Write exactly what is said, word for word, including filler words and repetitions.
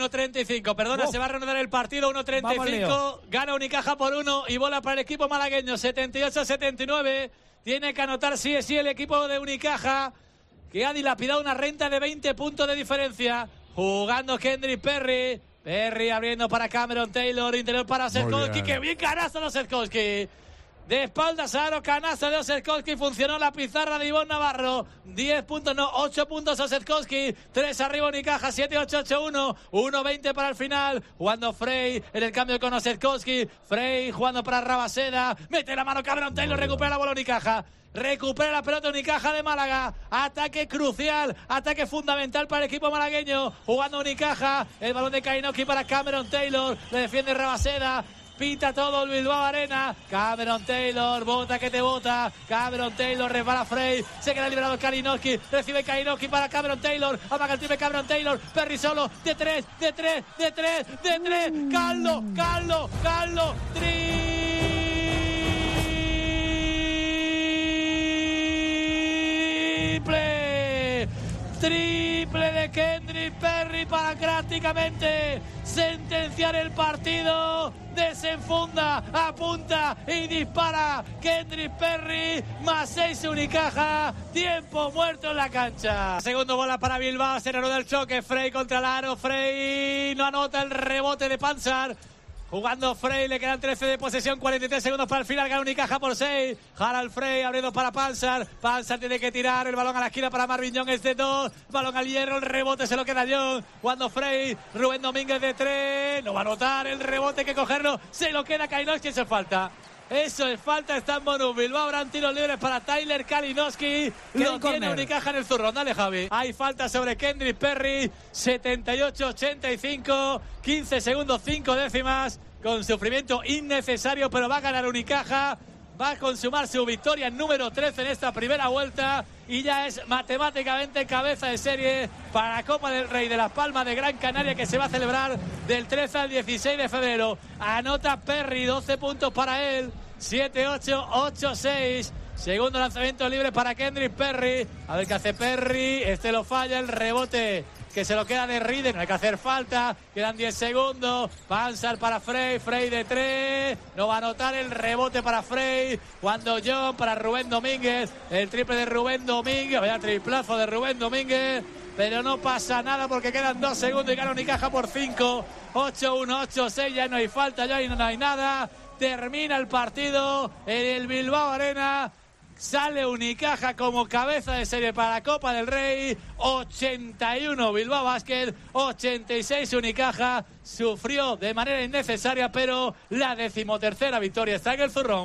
uno treinta y cinco, perdona, oh. se va a reanudar el partido, uno treinta y cinco, gana Unicaja por uno y bola para el equipo malagueño, setenta y ocho a setenta y nueve, tiene que anotar sí o sí el equipo de Unicaja, que ha dilapidado una renta de veinte puntos de diferencia, jugando Kendrick Perry, Perry abriendo para Cameron Taylor, interior para Ossetkowski, que bien canasto de Ossetkowski. De espaldas a aro, canasta de Ossetkowski, funcionó la pizarra de Ivonne Navarro, diez puntos, no, ocho puntos Ossetkowski, tres arriba Unicaja, siete ocho ocho uno, uno veinte para el final, jugando Frey en el cambio con Ossetkowski, Frey jugando para Rabaseda, mete la mano Cameron Taylor, recupera la bola Unicaja. Recupera la pelota Unicaja de Málaga. Ataque crucial, ataque fundamental para el equipo malagueño. Jugando Unicaja, el balón de Kainoki para Cameron Taylor. Le defiende Rabaseda. Pita todo el Bilbao Arena. Cameron Taylor, bota que te bota. Cameron Taylor, resbala Frey. Se queda liberado Kalinowski. Recibe Kalinowski para Cameron Taylor. Amaga el triple Cameron Taylor. Perry solo. De tres, de tres, de tres, de tres. Caldo, Caldo, Caldo. Tri. Triple, triple de Kendrick Perry para prácticamente sentenciar el partido. Desenfunda, apunta y dispara Kendrick Perry, más seis Unicaja, tiempo muerto en la cancha. Segundo bola para Bilbao, se reanuda el choque, Frey contra el aro, Frey no anota el rebote de Panzar. Jugando Frey, le quedan trece de posesión, cuarenta y tres segundos para el final, gana Unicaja por seis. Harald Frey abriendo para Panzar. Panzar tiene que tirar, el balón a la esquina para Marvin Young, es de dos. Balón al hierro, el rebote se lo queda Young. Jugando Frey, Rubén Domínguez de tres. No va a anotar, el rebote hay que cogerlo. Se lo queda Kalinowski, eso es falta. Eso es falta, está en Bonus. Bilbao habrán tiros libres para Tyler Kalinowski. Lo tiene Unicaja en el zurrón. Dale, Javi. Hay falta sobre Kendrick Perry. setenta y ocho a ochenta y cinco. quince segundos, cinco décimas. Con sufrimiento innecesario, pero va a ganar Unicaja. Va a consumar su victoria número trece en esta primera vuelta. Y ya es matemáticamente cabeza de serie para la Copa del Rey de Las Palmas de Gran Canaria, que se va a celebrar del trece al dieciséis de febrero. Anota Perry, doce puntos para él. siete ocho, ocho seis. Segundo lanzamiento libre para Kendrick Perry. A ver qué hace Perry. Este lo falla, el rebote que se lo queda de Riden. No hay que hacer falta. Quedan diez segundos. Panzar para Frey. Frey de tres. No va a anotar, el rebote para Frey. Cuando John para Rubén Domínguez. El triple de Rubén Domínguez. Vaya triplazo de Rubén Domínguez. Pero no pasa nada porque quedan dos segundos y gana Unicaja por cinco. ocho uno, ocho seis. Ya no hay falta, ya no hay nada. Termina el partido en el Bilbao Arena. Sale Unicaja como cabeza de serie para la Copa del Rey. ochenta y uno Bilbao Basket, ochenta y seis Unicaja. Sufrió de manera innecesaria, pero la decimotercera victoria está en el zurrón.